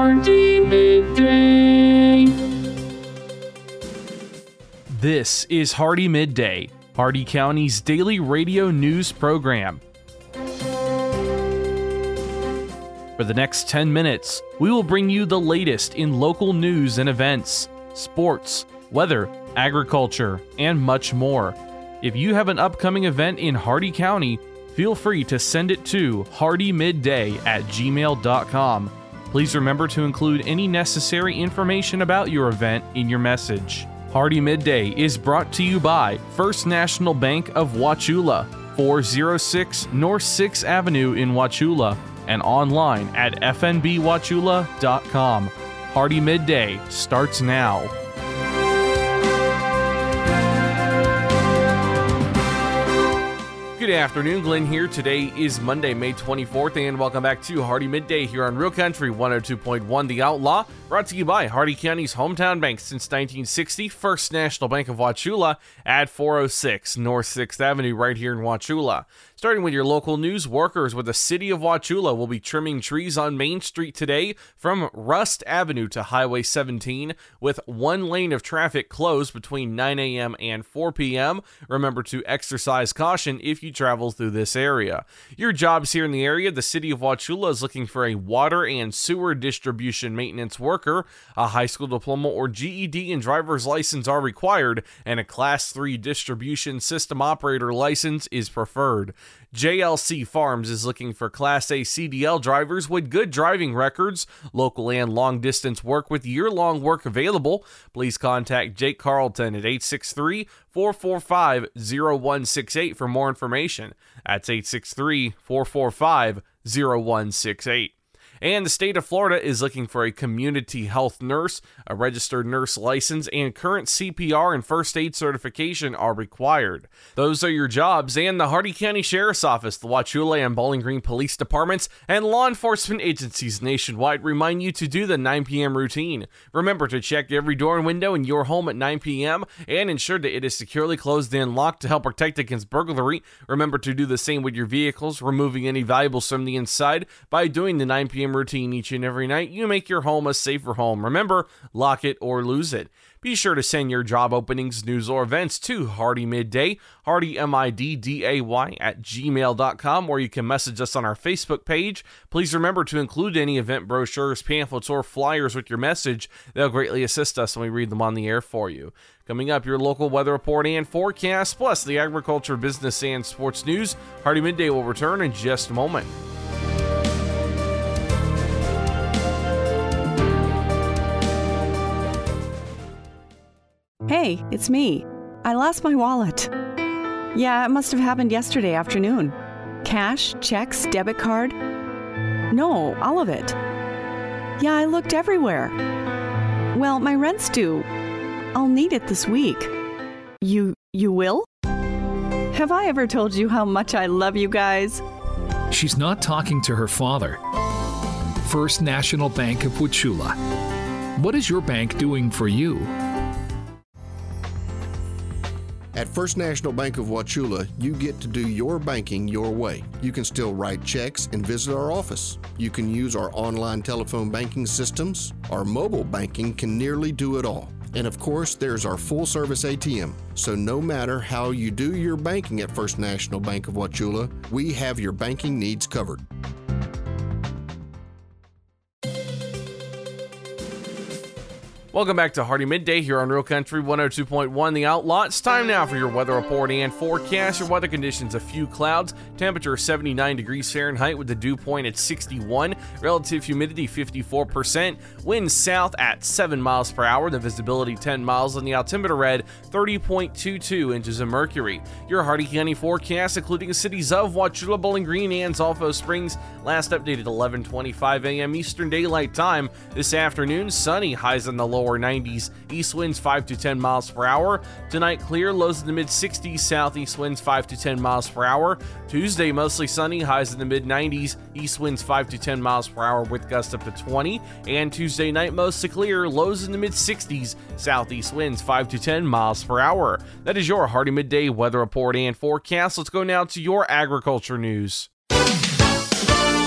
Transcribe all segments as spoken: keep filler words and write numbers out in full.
Hardy Midday. This is Hardy Midday, Hardy County's daily radio news program. For the next ten minutes, we will bring you the latest in local news and events, sports, weather, agriculture, and much more. If you have an upcoming event in Hardy County, feel free to send it to hardymidday at gmail dot com. Please remember to include any necessary information about your event in your message. Hardy Midday is brought to you by First National Bank of Wauchula, four oh six North sixth Avenue in Wauchula, and online at f n b wauchula dot com. Hardy Midday starts now. Good afternoon, Glenn here. Today is Monday, May twenty-fourth, and welcome back to Hardy Midday here on Real Country one oh two point one The Outlaw, brought to you by Hardy County's hometown bank since nineteen sixty, First National Bank of Wauchula at four oh six North sixth Avenue right here in Wauchula. Starting with your local news, workers with the city of Wauchula will be trimming trees on Main Street today from Rust Avenue to Highway seventeen, with one lane of traffic closed between nine a.m. and four p.m. Remember to exercise caution if you travel through this area. Your jobs here in the area: the city of Wauchula is looking for a water and sewer distribution maintenance worker. A high school diploma or G E D and driver's license are required, and a class three distribution system operator license is preferred. J L C Farms is looking for Class A C D L drivers with good driving records, local and long-distance work with year-long work available. Please contact Jake Carlton at eight six three, four four five, zero one six eight for more information. That's eight six three, four four five, zero one six eight. And the state of Florida is looking for a community health nurse. A registered nurse license and current C P R and first aid certification are required. Those are your jobs, and the Hardy County Sheriff's Office, the Wauchula and Bowling Green Police Departments, and law enforcement agencies nationwide remind you to do the nine p.m. routine. Remember to check every door and window in your home at nine p.m. and ensure that it is securely closed and locked to help protect against burglary. Remember to do the same with your vehicles, removing any valuables from the inside. By doing the nine p.m. routine each and every night, you make your home a safer home. Remember, lock it or lose it. Be sure to send your job openings, news, or events to Hardy Midday, Hardy M I D D A Y at gmail dot com, or you can message us on our Facebook page. Please remember to include any event brochures, pamphlets, or flyers with your message. They'll greatly assist us when we read them on the air for you. Coming up, your local weather report and forecast, plus the agriculture, business, and sports news. Hardy Midday will return in just a moment. Hey, it's me. I lost my wallet. Yeah, it must have happened yesterday afternoon. Cash, checks, debit card. No, all of it. Yeah, I looked everywhere. Well, my rent's due. I'll need it this week. You, you will? Have I ever told you how much I love you guys? She's not talking to her father. First National Bank of Wauchula. What is your bank doing for you? At First National Bank of Wauchula, you get to do your banking your way. You can still write checks and visit our office. You can use our online telephone banking systems. Our mobile banking can nearly do it all. And of course, there's our full-service A T M. So no matter how you do your banking at First National Bank of Wauchula, we have your banking needs covered. Welcome back to Hardy Midday here on Real Country one oh two point one The Outlaw. It's time now for your weather report and forecast. Your weather conditions: a few clouds, temperature seventy-nine degrees Fahrenheit with the dew point at sixty-one, relative humidity fifty-four percent, winds south at seven miles per hour, the visibility ten miles, and the altimeter read thirty point two two inches of mercury. Your Hardy County forecast, including the cities of Wauchula, Bowling Green, and Zolfo Springs, last updated eleven twenty-five a.m. Eastern Daylight Time. This afternoon, sunny, highs in the lower nineties, east winds five to ten miles per hour. Tonight, clear, lows in the mid sixties, southeast winds five to ten miles per hour. Tuesday, mostly sunny, highs in the mid nineties, east winds five to ten miles per hour with gusts up to twenty. And Tuesday night, mostly clear, lows in the mid sixties, southeast winds five to ten miles per hour. That is your Hardy Midday weather report and forecast. Let's go now to your agriculture news.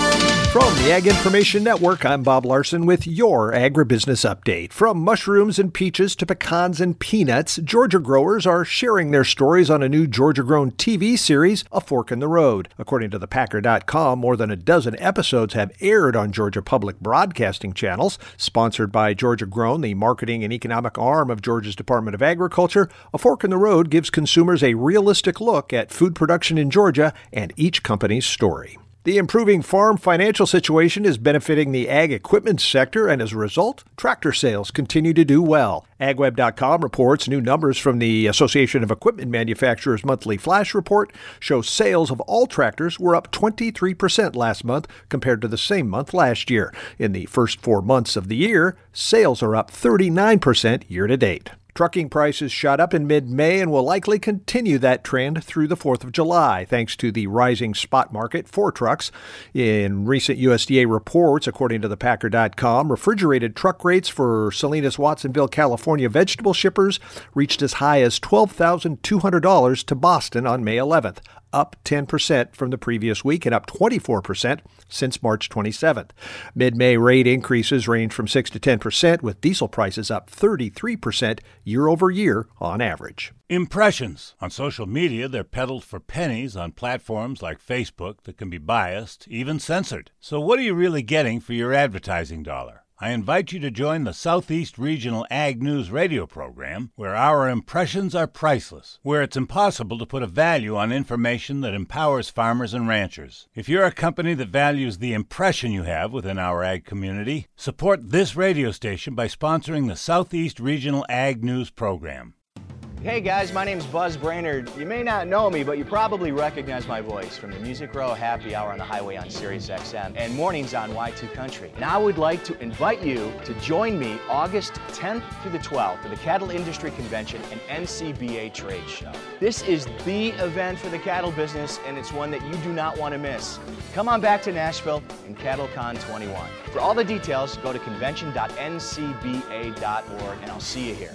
From the Ag Information Network, I'm Bob Larson with your agribusiness update. From mushrooms and peaches to pecans and peanuts, Georgia growers are sharing their stories on a new Georgia-grown T V series, A Fork in the Road. According to the Packer dot com, more than a dozen episodes have aired on Georgia public broadcasting channels. Sponsored by Georgia Grown, the marketing and economic arm of Georgia's Department of Agriculture, A Fork in the Road gives consumers a realistic look at food production in Georgia and each company's story. The improving farm financial situation is benefiting the ag equipment sector, and as a result, tractor sales continue to do well. Ag Web dot com reports new numbers from the Association of Equipment Manufacturers' monthly flash report show sales of all tractors were up twenty-three percent last month compared to the same month last year. In the first four months of the year, sales are up thirty-nine percent year to date. Trucking prices shot up in mid-May and will likely continue that trend through the fourth of July, thanks to the rising spot market for trucks. In recent U S D A reports, according to the Packer dot com, refrigerated truck rates for Salinas, Watsonville, California vegetable shippers reached as high as twelve thousand two hundred dollars to Boston on May eleventh, up ten percent from the previous week and up twenty-four percent since March twenty-seventh. Mid-May rate increases range from six to ten percent, with diesel prices up thirty-three percent year over year on average. Impressions. On social media, they're peddled for pennies on platforms like Facebook that can be biased, even censored. So what are you really getting for your advertising dollar? I invite you to join the Southeast Regional Ag News radio program, where our impressions are priceless, where it's impossible to put a value on information that empowers farmers and ranchers. If you're a company that values the impression you have within our ag community, support this radio station by sponsoring the Southeast Regional Ag News program. Hey guys, my name's Buzz Brainerd. You may not know me, but you probably recognize my voice from the Music Row Happy Hour on the Highway on Sirius X M and mornings on Y two Country. Now I would like to invite you to join me August tenth through the twelfth for the Cattle Industry Convention and N C B A Trade Show. This is the event for the cattle business, and it's one that you do not want to miss. Come on back to Nashville and CattleCon twenty-one. For all the details, go to convention dot N C B A dot org, and I'll see you here.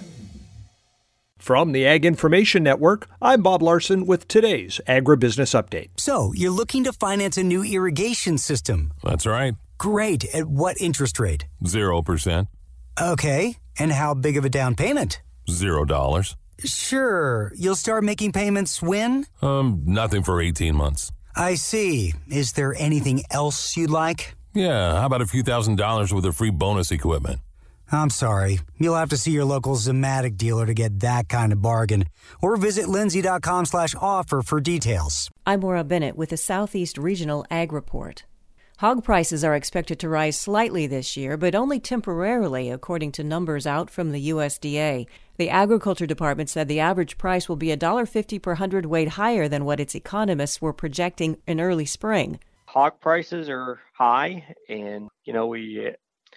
From the Ag Information Network, I'm Bob Larson with today's Agribusiness Update. So, you're looking to finance a new irrigation system? That's right. Great. At what interest rate? Zero percent. Okay. And how big of a down payment? Zero dollars. Sure. You'll start making payments when? Um, nothing for eighteen months. I see. Is there anything else you'd like? Yeah, how about a few thousand dollars with a free bonus equipment? I'm sorry. You'll have to see your local Zematic dealer to get that kind of bargain. Or visit lindsay dot com slash offer for details. I'm Maura Bennett with the Southeast Regional Ag Report. Hog prices are expected to rise slightly this year, but only temporarily, according to numbers out from the U S D A. The Agriculture Department said the average price will be one dollar fifty per hundredweight higher than what its economists were projecting in early spring. Hog prices are high, and, you know, we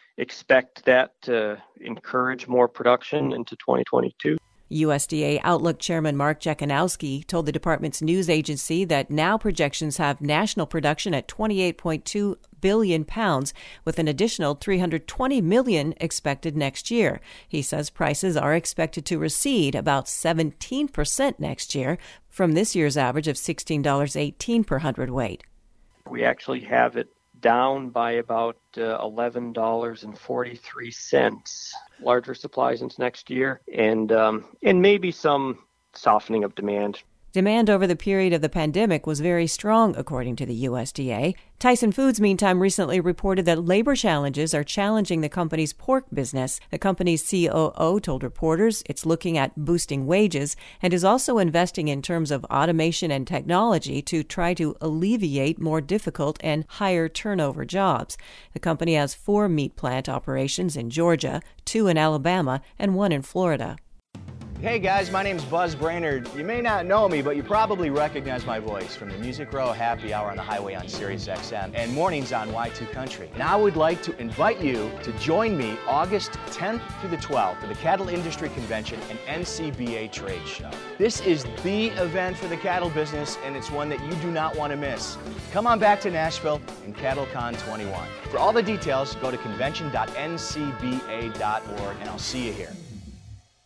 expect that to encourage more production into twenty twenty-two. U S D A Outlook Chairman Mark Jekanowski told the department's news agency that now projections have national production at twenty-eight point two billion pounds, with an additional three hundred twenty million expected next year. He says prices are expected to recede about seventeen percent next year from this year's average of sixteen dollars and eighteen cents per hundredweight. We actually have it down by about uh, eleven dollars and forty-three cents. Larger supplies into next year, and um, and maybe some softening of demand. Demand over the period of the pandemic was very strong, according to the U S D A. Tyson Foods, meantime, recently reported that labor challenges are challenging the company's pork business. The company's C O O told reporters it's looking at boosting wages and is also investing in terms of automation and technology to try to alleviate more difficult and higher turnover jobs. The company has four meat plant operations in Georgia, two in Alabama, and one in Florida. Hey guys, my name's Buzz Brainerd. You may not know me, but you probably recognize my voice from the Music Row Happy Hour on the Highway on Sirius X M and mornings on Y two Country. Now I would like to invite you to join me August tenth through the twelfth for the Cattle Industry Convention and N C B A Trade Show. This is the event for the cattle business, and it's one that you do not want to miss. Come on back to Nashville and CattleCon twenty-one. For all the details, go to convention dot N C B A dot org, and I'll see you here.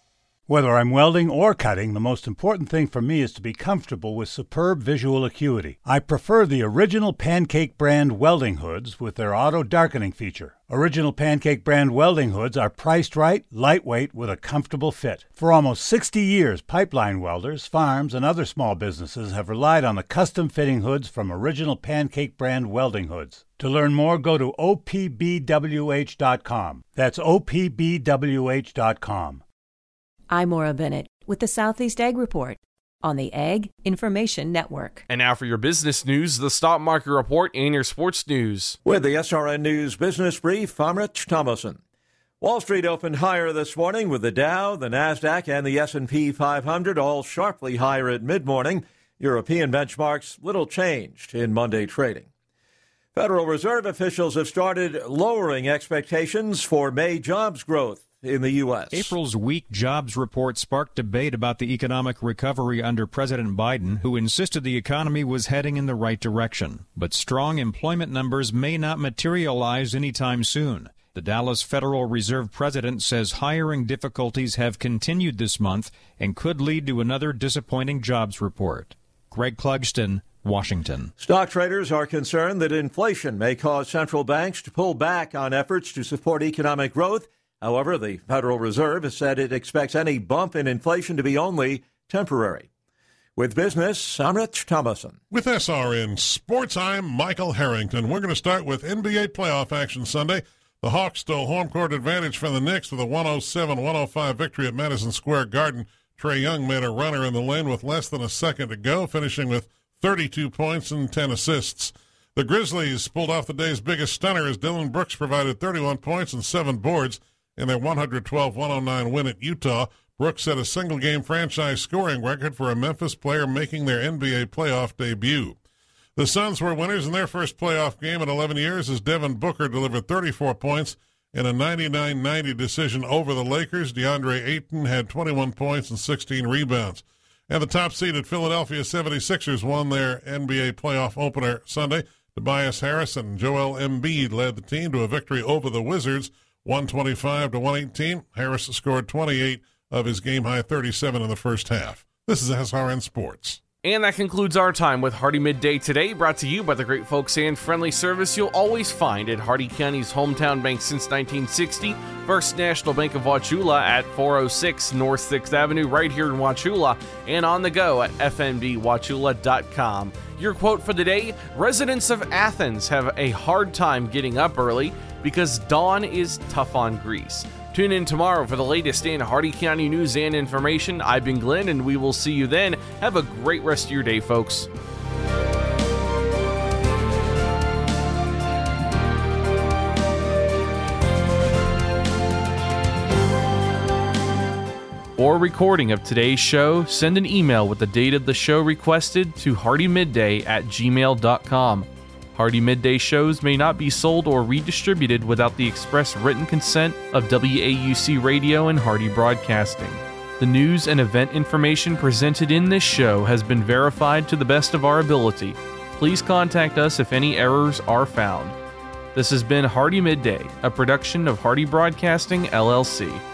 Whether I'm welding or cutting, the most important thing for me is to be comfortable with superb visual acuity. I prefer the Original Pancake brand welding hoods with their auto darkening feature. Original Pancake brand welding hoods are priced right, lightweight, with a comfortable fit. For almost sixty years, pipeline welders, farms, and other small businesses have relied on the custom fitting hoods from Original Pancake brand welding hoods. To learn more, go to O P B W H dot com. That's O P B W H dot com. I'm Maura Bennett with the Southeast Ag Report on the Ag Information Network. And now for your business news, the stock market report, and your sports news. With the S R N News Business Brief, I'm Rich Thomason. Wall Street opened higher this morning with the Dow, the NASDAQ, and the S and P five hundred all sharply higher at mid-morning. European benchmarks little changed in Monday trading. Federal Reserve officials have started lowering expectations for May jobs growth in the U S. April's weak jobs report sparked debate about the economic recovery under President Biden, who insisted the economy was heading in the right direction. But strong employment numbers may not materialize anytime soon. The Dallas Federal Reserve president says hiring difficulties have continued this month and could lead to another disappointing jobs report. Greg Clugston, Washington. Stock traders are concerned that inflation may cause central banks to pull back on efforts to support economic growth. However, the Federal Reserve has said it expects any bump in inflation to be only temporary. With business, I'm Rich Thomason. With S R N Sports, I'm Michael Harrington. We're going to start with N B A playoff action Sunday. The Hawks stole home court advantage from the Knicks with a one oh seven one oh five victory at Madison Square Garden. Trae Young made a runner in the lane with less than a second to go, finishing with thirty-two points and ten assists. The Grizzlies pulled off the day's biggest stunner as Dylan Brooks provided thirty-one points and seven boards in their one twelve one oh nine win at Utah. Brooks set a single-game franchise scoring record for a Memphis player making their N B A playoff debut. The Suns were winners in their first playoff game in eleven years as Devin Booker delivered thirty-four points in a ninety-nine ninety decision over the Lakers. DeAndre Ayton had twenty-one points and sixteen rebounds. And the top-seeded Philadelphia seventy-sixers won their N B A playoff opener Sunday. Tobias Harris and Joel Embiid led the team to a victory over the Wizards, one twenty-five to one eighteen. Harris scored twenty-eight of his game-high thirty-seven in the first half. This is S R N Sports. And that concludes our time with Hardee Midday today, brought to you by the great folks and friendly service you'll always find at Hardee County's hometown bank since nineteen sixty, First National Bank of Wauchula at four oh six North sixth Avenue right here in Wauchula, and on the go at f n b wauchula dot com. Your quote for the day: residents of Athens have a hard time getting up early because dawn is tough on Greece. Tune in tomorrow for the latest in Hardee County news and information. I've been Glenn, and we will see you then. Have a great rest of your day, folks. For a recording of today's show, send an email with the date of the show requested to hardymidday at gmail dot com. Hardee Midday shows may not be sold or redistributed without the express written consent of W A U C Radio and Hardee Broadcasting. The news and event information presented in this show has been verified to the best of our ability. Please contact us if any errors are found. This has been Hardee Midday, a production of Hardee Broadcasting, L L C.